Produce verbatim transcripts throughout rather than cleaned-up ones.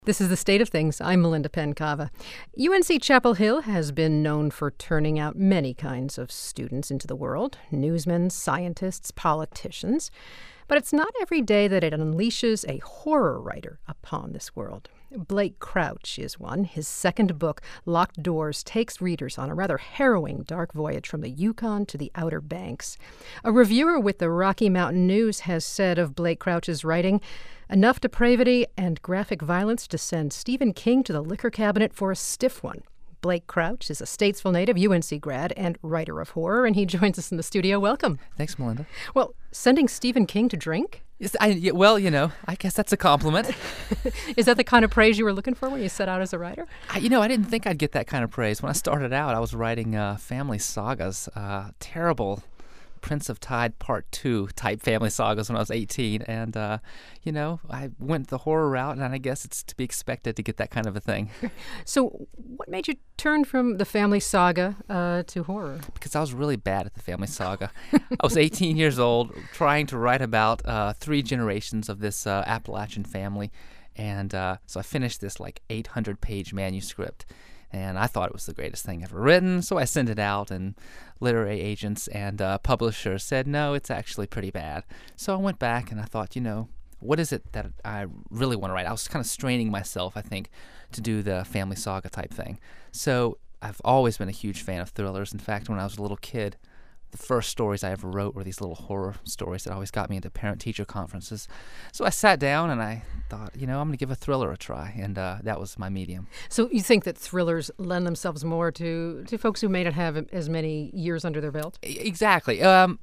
This is The State of Things. I'm Melinda Pencava. U N C Chapel Hill has been known for turning out many kinds of students into the world, newsmen, scientists, politicians. But it's not every day that it unleashes a horror writer upon this world. Blake Crouch is one. His second book, Locked Doors, takes readers on a rather harrowing dark voyage from the Yukon to the Outer Banks. A reviewer with the Rocky Mountain News has said of Blake Crouch's writing, enough depravity and graphic violence to send Stephen King to the liquor cabinet for a stiff one. Blake Crouch is a Statesville native, U N C grad, and writer of horror, and he joins us in the studio. Welcome. Thanks, Melinda. Well, sending Stephen King to drink? Yes, I, yeah, well, you know, I guess that's a compliment. Is that the kind of praise you were looking for when you set out as a writer? I, you know, I didn't think I'd get that kind of praise. When I started out, I was writing uh, family sagas, uh, terrible Prince of Tide Part two type family sagas when I was eighteen. And, uh, you know, I went the horror route, and I guess it's to be expected to get that kind of a thing. So what made you turn from the family saga uh, to horror? Because I was really bad at the family saga. I was eighteen years old, trying to write about uh, three generations of this uh, Appalachian family. And uh, so I finished this like eight hundred page manuscript. And I thought it was the greatest thing ever written, so I sent it out, and literary agents and uh, publishers said, no, it's actually pretty bad. So I went back and I thought, you know, what is it that I really want to write? I was kind of straining myself, I think, to do the family saga type thing. So I've always been a huge fan of thrillers. In fact, when I was a little kid, the first stories I ever wrote were these little horror stories that always got me into parent-teacher conferences. So I sat down and I thought, you know, I'm going to give a thriller a try, and uh, that was my medium. So you think that thrillers lend themselves more to, to folks who may not have as many years under their belt? Exactly. Um,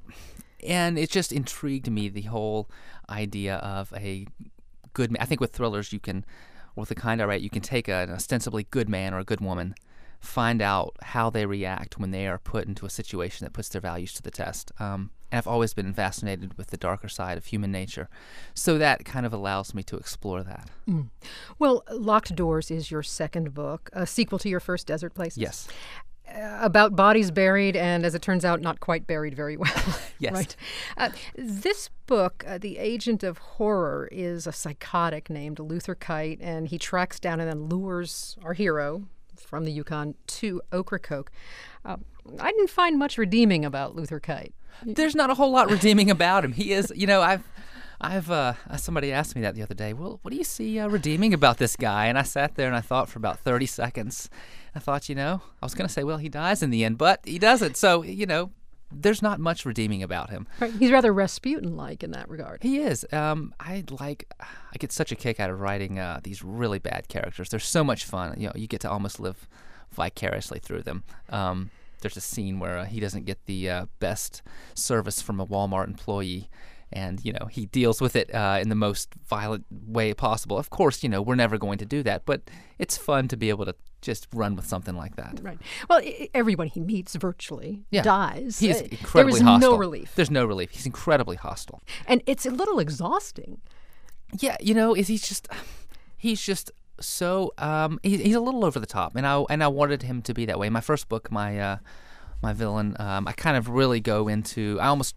and it just intrigued me, the whole idea of a good man. I think with thrillers, you can, with the kind I write, you can take an ostensibly good man or a good woman, find out how they react when they are put into a situation that puts their values to the test. Um, and I've always been fascinated with the darker side of human nature. So that kind of allows me to explore that. Mm. Well, Locked Doors is your second book, a sequel to your first, Desert Places. Yes. Uh, about bodies buried, and as it turns out, not quite buried very well. Yes. Right. Uh, this book, uh, The Agent of Horror, is a psychotic named Luther Kite, and he tracks down and then lures our hero from the Yukon to Ocracoke. Uh, I didn't find much redeeming about Luther Kite. There's not a whole lot redeeming about him. He is, you know, I've, I've, uh, somebody asked me that the other day. Well, what do you see uh, redeeming about this guy? And I sat there and I thought for about thirty seconds. I thought, you know, I was going to say, well, he dies in the end, but he doesn't. So, you know, there's not much redeeming about him. Right. He's rather Rasputin-like in that regard. He is. Um, I like. I get such a kick out of writing uh, these really bad characters. They're so much fun. You know, you get to almost live vicariously through them. Um, there's a scene where uh, he doesn't get the uh, best service from a Walmart employee, and you know he deals with it uh, in the most violent way possible. Of course, you know we're never going to do that, but it's fun to be able to just run with something like that. Right. Well, I- everyone he meets virtually yeah. dies. He is Uh, incredibly there is hostile. no relief. There's no relief. He's incredibly hostile. And it's a little exhausting. Yeah, you know, is he's just he's just so um, he, he's a little over the top, and I and I wanted him to be that way. My first book, my uh, my villain, um, I kind of really go into. I almost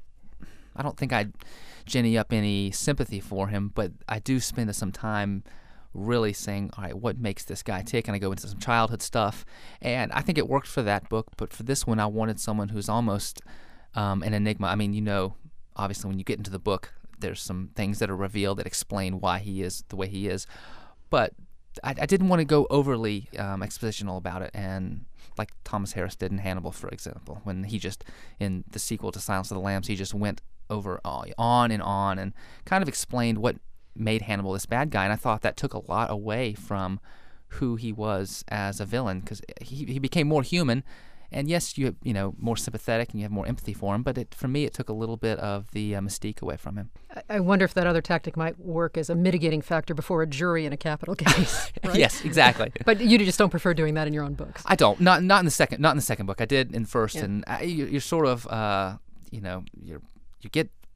I don't think I ginny up any sympathy for him, but I do spend some time really saying, all right, what makes this guy tick? And I go into some childhood stuff, and I think it worked for that book. But for this one, I wanted someone who's almost um, an enigma. I mean, you know, obviously when you get into the book, there's some things that are revealed that explain why he is the way he is. But I, I didn't want to go overly um, expositional about it, and like Thomas Harris did in Hannibal, for example, when he just, in the sequel to Silence of the Lambs, he just went over on and on and kind of explained what made Hannibal this bad guy. And I thought that took a lot away from who he was as a villain, because he, he became more human. And yes, you you know more sympathetic and you have more empathy for him, but it, for me, it took a little bit of the uh, mystique away from him. I wonder if that other tactic might work as a mitigating factor before a jury in a capital case. Right? Yes, exactly. But you just don't prefer doing that in your own books. I don't. Not not in the second. Not in the second book. I did in the first, Yeah. and I, you- you're sort of uh, you know you're you get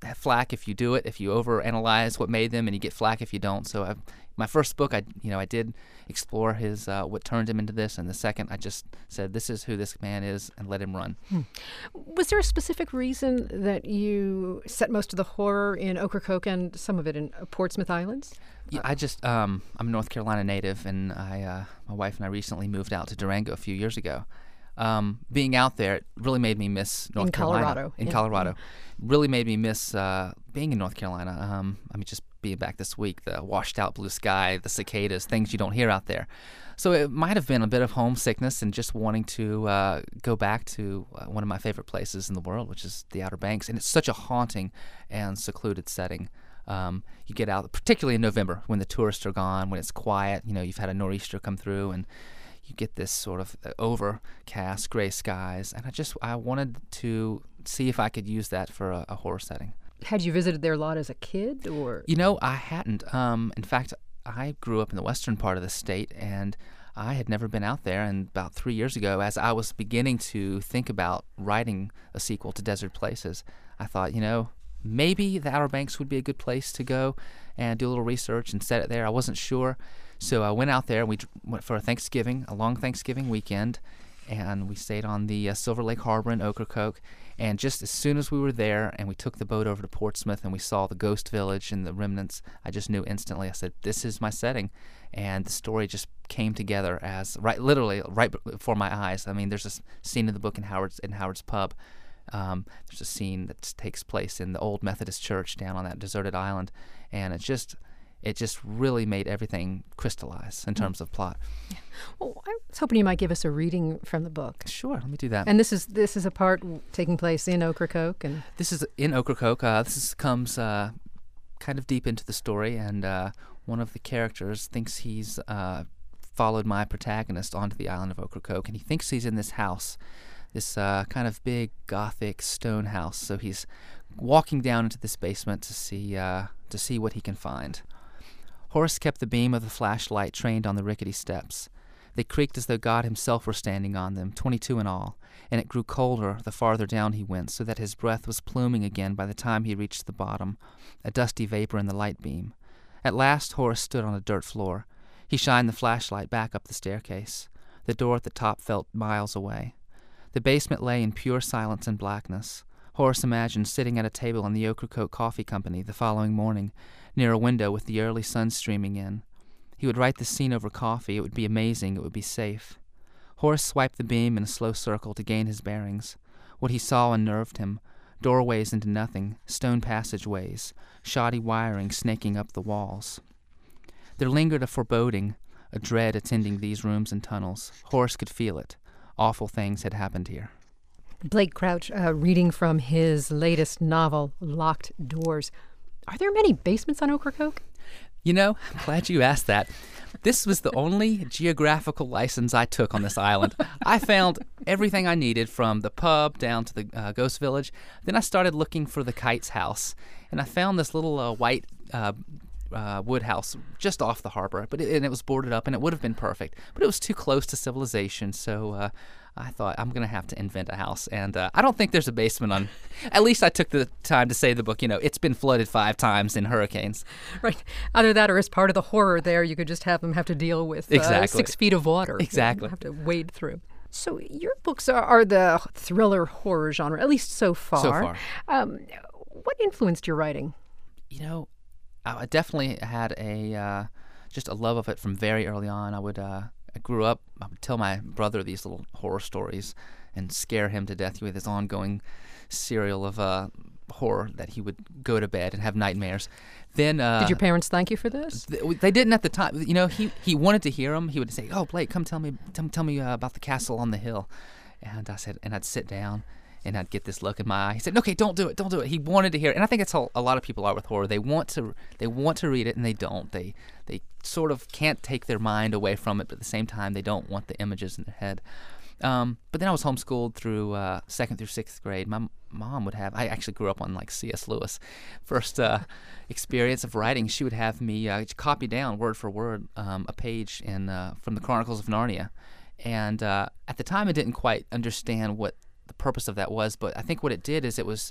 flack if you do it, if you overanalyze what made them, and you get flack if you don't. So I, my first book, I you know I did explore his uh, what turned him into this, and the second I just said this is who this man is and let him run. Hmm. Was there a specific reason that you set most of the horror in Ocracoke and some of it in Portsmouth Islands? Yeah, I just um, I'm a North Carolina native, and I uh, my wife and I recently moved out to Durango a few years ago. Um, being out there, it really made me miss North in Carolina. Colorado. In yeah. Colorado. Really made me miss uh, being in North Carolina. Um, I mean, just being back this week, the washed out blue sky, the cicadas, things you don't hear out there. So it might have been a bit of homesickness and just wanting to uh, go back to uh, one of my favorite places in the world, which is the Outer Banks. And it's such a haunting and secluded setting. Um, you get out, particularly in November, when the tourists are gone, when it's quiet. You know, you've had a nor'easter come through, and you get this sort of overcast gray skies, and I just I wanted to see if I could use that for a, a horror setting. Had you visited there a lot as a kid, or? You know, I hadn't. Um, in fact, I grew up in the western part of the state, and I had never been out there. And about three years ago, as I was beginning to think about writing a sequel to Desert Places, I thought, you know, maybe the Outer Banks would be a good place to go and do a little research and set it there. I wasn't sure. So I went out there, and we went for a Thanksgiving, a long Thanksgiving weekend, and we stayed on the uh, Silver Lake Harbor in Ocracoke. And just as soon as we were there and we took the boat over to Portsmouth and we saw the ghost village and the remnants, I just knew instantly. I said, this is my setting. And the story just came together as, right, literally right before my eyes. I mean, there's a scene in the book in Howard's, in Howard's Pub. Um, there's a scene that takes place in the old Methodist church down on that deserted island. And it just... It just really made everything crystallize in terms of plot. Yeah. Well, I was hoping you might give us a reading from the book. Sure, let me do that. And this is this is a part taking place in Ocracoke, and this is in Ocracoke. Uh, this is, comes uh, kind of deep into the story, and uh, one of the characters thinks he's uh, followed my protagonist onto the island of Ocracoke, and he thinks he's in this house, this uh, kind of big Gothic stone house. So he's walking down into this basement to see uh, to see what he can find. Horace kept the beam of the flashlight trained on the rickety steps. They creaked as though God himself were standing on them, twenty-two in all, and it grew colder the farther down he went, so that his breath was pluming again by the time he reached the bottom, a dusty vapor in the light beam. At last Horace stood on a dirt floor. He shined the flashlight back up the staircase. The door at the top felt miles away. The basement lay in pure silence and blackness. Horace imagined sitting at a table in the Ocracoke Coffee Company the following morning, near a window with the early sun streaming in. He would write the scene over coffee. It would be amazing. It would be safe. Horace swiped the beam in a slow circle to gain his bearings. What he saw unnerved him. Doorways into nothing, stone passageways, shoddy wiring snaking up the walls. There lingered a foreboding, a dread attending these rooms and tunnels. Horace could feel it. Awful things had happened here. Blake Crouch, uh, reading from his latest novel, Locked Doors. Are there many basements on Ocracoke? You know, I'm glad you asked that. This was the only geographical license I took on this island. I found everything I needed, from the pub down to the uh, ghost village. Then I started looking for the Kite's house, and I found this little uh, white uh, uh, wood house just off the harbor, but it, and it was boarded up, and it would have been perfect. But it was too close to civilization, so uh, I thought, I'm going to have to invent a house. And uh, I don't think there's a basement on... At least I took the time to say in the book, you know, it's been flooded five times in hurricanes. Right. Either that, or as part of the horror there, you could just have them have to deal with uh, exactly. six feet of water. Exactly. Have to wade through. So your books are, are the thriller horror genre, at least so far. So far. Um, what influenced your writing? You know, I definitely had a uh, just a love of it from very early on. I would... Uh, I grew up, I would tell my brother these little horror stories and scare him to death with his ongoing serial of uh, horror that he would go to bed and have nightmares. Then uh, Did your parents thank you for this? Th- they didn't at the time. You know, he, he wanted to hear them. He would say, "Oh, Blake, come tell me tell, tell me uh, about the castle on the hill." And I said, and I'd sit down and I'd get this look in my eye. He said, "Okay, don't do it, don't do it." He wanted to hear it, and I think that's how a lot of people are with horror. They want to, they want to read it, and they don't. They, they sort of can't take their mind away from it, but at the same time, they don't want the images in their head. Um, but then I was homeschooled through uh, second through sixth grade. My m- mom would have. I actually grew up on like C S Lewis. First uh, experience of writing, she would have me uh, copy down word for word um, a page in uh, from the Chronicles of Narnia, and uh, at the time, I didn't quite understand what the purpose of that was, but I think what it did is it was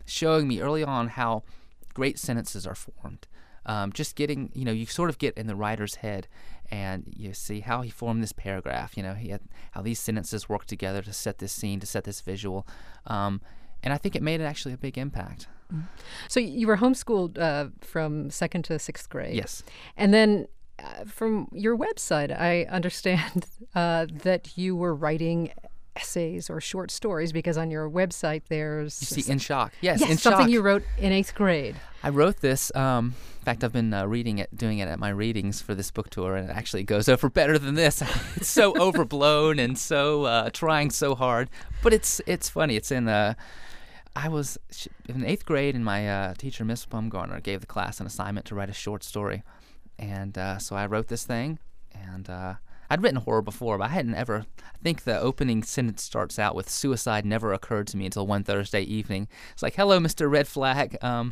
showing me early on how great sentences are formed. Um, just getting, you know, you sort of get in the writer's head, and you see how he formed this paragraph. You know, he had how these sentences work together to set this scene, to set this visual, um, and I think it made actually a big impact. So you were homeschooled uh, from second to sixth grade. Yes, and then uh, from your website, I understand uh, that you were writing essays or short stories, because on your website there's you see In Shock. Yes, yes In something Shock. you wrote in eighth grade. I wrote this. Um, in fact, I've been uh, reading it, doing it at my readings for this book tour, and it actually goes over better than this. It's so overblown and so uh, trying so hard, but it's it's funny. It's in uh, I was in eighth grade, and my uh, teacher, Miss Bumgarner, gave the class an assignment to write a short story, and uh, so I wrote this thing, and uh, I'd written horror before, but I hadn't ever. I think the opening sentence starts out with "Suicide never occurred to me until one Thursday evening." It's like, "Hello, Mister Red Flag." Um,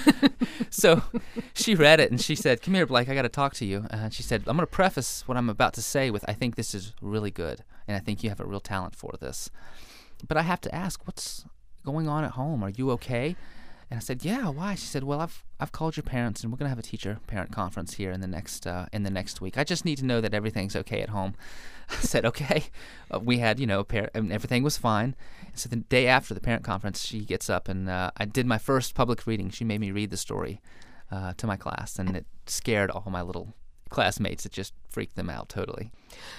so she read it and she said, "Come here, Blake. I got to talk to you." And she said, "I'm going to preface what I'm about to say with, I think this is really good, and I think you have a real talent for this. But I have to ask, what's going on at home? Are you okay?" And I said, "Yeah, why?" She said, "Well, I've I've called your parents, and we're gonna have a teacher-parent conference here in the next uh, in the next week. I just need to know that everything's okay at home." I said, "Okay." Uh, we had, you know, par- and everything was fine. So the day after the parent conference, she gets up, and uh, I did my first public reading. She made me read the story uh, to my class, and it scared all my little classmates. It just freaked them out totally.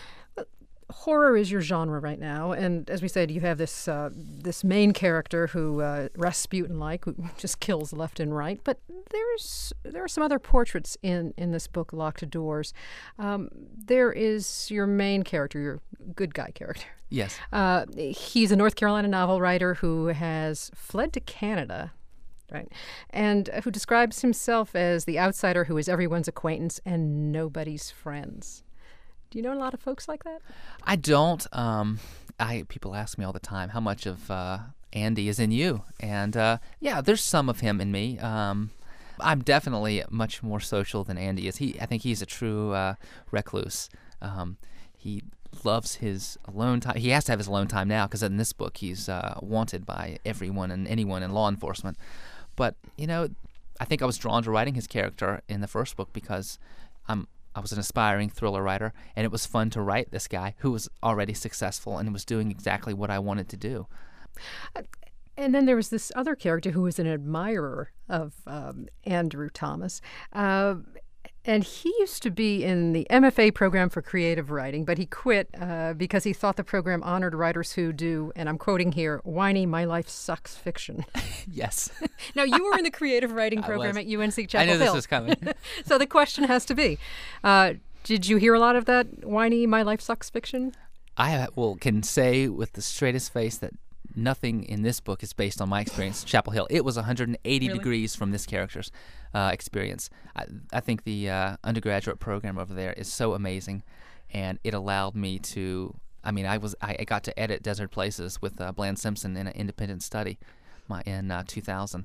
Horror is your genre right now, and as we said, you have this uh, this main character who uh, Rasputin-like, who just kills left and right. But there's there are some other portraits in, in this book, Locked Doors. Um, there is your main character, your good guy character. Yes. Uh, he's a North Carolina novel writer who has fled to Canada, right, and who describes himself as the outsider who is everyone's acquaintance and nobody's friends. Do you know a lot of folks like that? I don't. Um, I people ask me all the time how much of uh, Andy is in you, and uh, yeah, there's some of him in me. Um, I'm definitely much more social than Andy is. He, I think, he's a true uh, recluse. Um, he loves his alone time. He has to have his alone time now because in this book he's uh, wanted by everyone and anyone in law enforcement. But you know, I think I was drawn to writing his character in the first book because I'm. I was an aspiring thriller writer, and it was fun to write this guy who was already successful and was doing exactly what I wanted to do. And then there was this other character who was an admirer of um, Andrew Thomas. Uh, and he used to be in the M F A program for creative writing, but he quit uh, because he thought the program honored writers who do, and I'm quoting here, whiny, my life sucks fiction. Yes. Now, you were in the creative writing program at U N C Chapel Hill. I knew Hill. this was coming. So the question has to be, uh, did you hear a lot of that whiny, my life sucks fiction? I will can say with the straightest face that nothing in this book is based on my experience at Chapel Hill. It was one hundred eighty Really? degrees from this character's uh, experience. I, I think the uh, undergraduate program over there is so amazing, and it allowed me to. I mean, I was I, I got to edit Desert Places with uh, Bland Simpson in an independent study, my in uh, two thousand.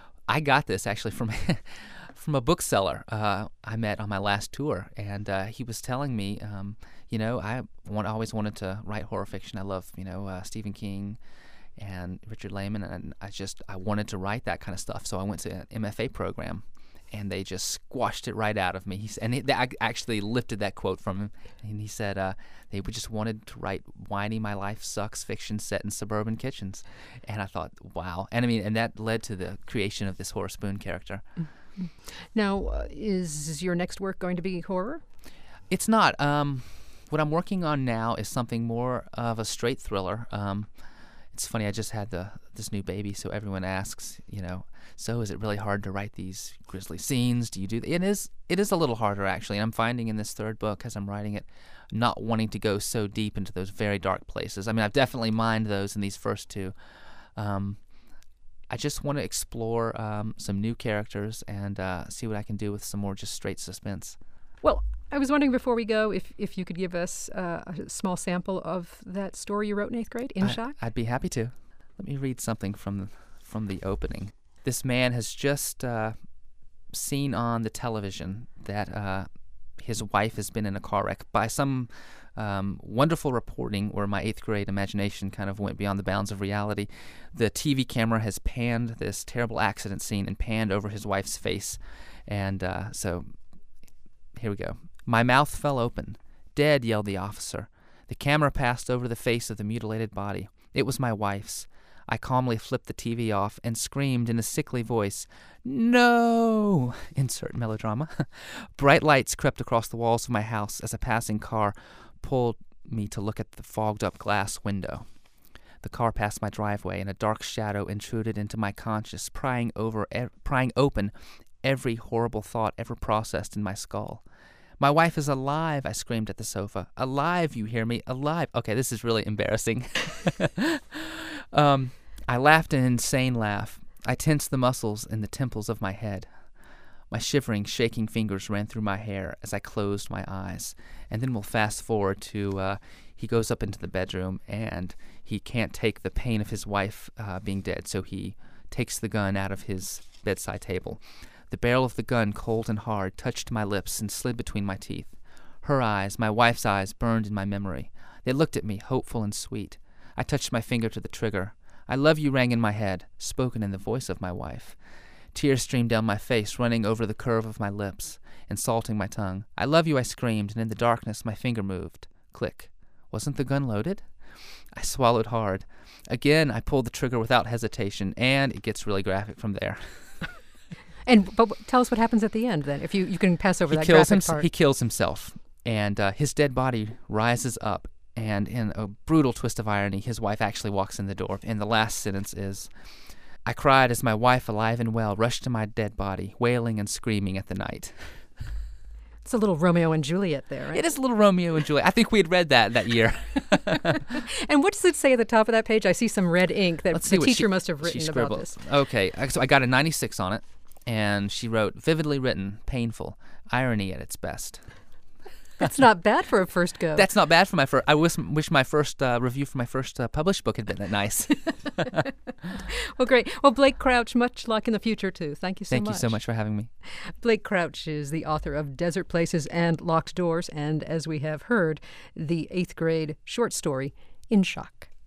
I got this actually from from a bookseller uh, I met on my last tour, and uh, he was telling me, um, you know, I want, always wanted to write horror fiction. I love, you know, uh, Stephen King and Richard Lehman, and I just I wanted to write that kind of stuff. So I went to an M F A program, and they just squashed it right out of me. He, and he, I actually lifted that quote from him, and he said uh, they just wanted to write whiny, my life sucks fiction set in suburban kitchens. And I thought, wow. And I mean, and that led to the creation of this Horace Boone character. Mm-hmm. Now, uh, is your next work going to be horror? It's not. Um, what I'm working on now is something more of a straight thriller. Um, it's funny, I just had the this new baby, so everyone asks, you know, so is it really hard to write these grisly scenes? Do you do th-? It is it is a little harder, actually, and I'm finding in this third book, as I'm writing it, not wanting to go so deep into those very dark places. I mean, I've definitely mined those in these first two. Um, I just want to explore um, some new characters and uh, see what I can do with some more just straight suspense. Well, I was wondering before we go if, if you could give us uh, a small sample of that story you wrote in eighth grade, In I, Shock? I'd be happy to. Let me read something from, from the opening. This man has just uh, seen on the television that uh, his wife has been in a car wreck by some um, wonderful reporting where my eighth grade imagination kind of went beyond the bounds of reality. The T V camera has panned this terrible accident scene and panned over his wife's face. And uh, so here we go. My mouth fell open. Dead, yelled the officer. The camera passed over the face of the mutilated body. It was my wife's. I calmly flipped the T V off and screamed in a sickly voice, "No!" Insert melodrama. Bright lights crept across the walls of my house as a passing car pulled me to look at the fogged-up glass window. The car passed my driveway, and a dark shadow intruded into my conscience, prying over, e- prying open every horrible thought ever processed in my skull. "My wife is alive," I screamed at the sofa. "Alive, you hear me? Alive." Okay, this is really embarrassing. um, I laughed an insane laugh. I tensed the muscles in the temples of my head. My shivering, shaking fingers ran through my hair as I closed my eyes. And then we'll fast forward to uh, he goes up into the bedroom, and he can't take the pain of his wife uh, being dead, so he takes the gun out of his bedside table. The barrel of the gun, cold and hard, touched my lips and slid between my teeth. Her eyes, my wife's eyes, burned in my memory. They looked at me, hopeful and sweet. I touched my finger to the trigger. "I love you" rang in my head, spoken in the voice of my wife. Tears streamed down my face, running over the curve of my lips and salting my tongue. "I love you," I screamed, and in the darkness my finger moved. Click. Wasn't the gun loaded? I swallowed hard. Again, I pulled the trigger without hesitation, and it gets really graphic from there. And but tell us what happens at the end, then, if you, you can pass over he that kills graphic him, part. He kills himself, and uh, his dead body rises up, and in a brutal twist of irony, his wife actually walks in the door. And the last sentence is, "I cried as my wife, alive and well, rushed to my dead body, wailing and screaming at the night." It's a little Romeo and Juliet there, right? It is a little Romeo and Juliet. I think we had read that that year. And what does it say at the top of that page? I see some red ink that Let's the see what teacher she- must have she written about scribbled. this. Okay, so I got a ninety-six on it, and she wrote, "Vividly written, painful, irony at its best." That's not bad for a first go. That's not bad for my first. I wish, wish my first uh, review for my first uh, published book had been that nice. Well, great. Well, Blake Crouch, much luck in the future, too. Thank you so Thank much. you so much for having me. Blake Crouch is the author of Desert Places and Locked Doors, and as we have heard, the eighth grade short story, In Shock.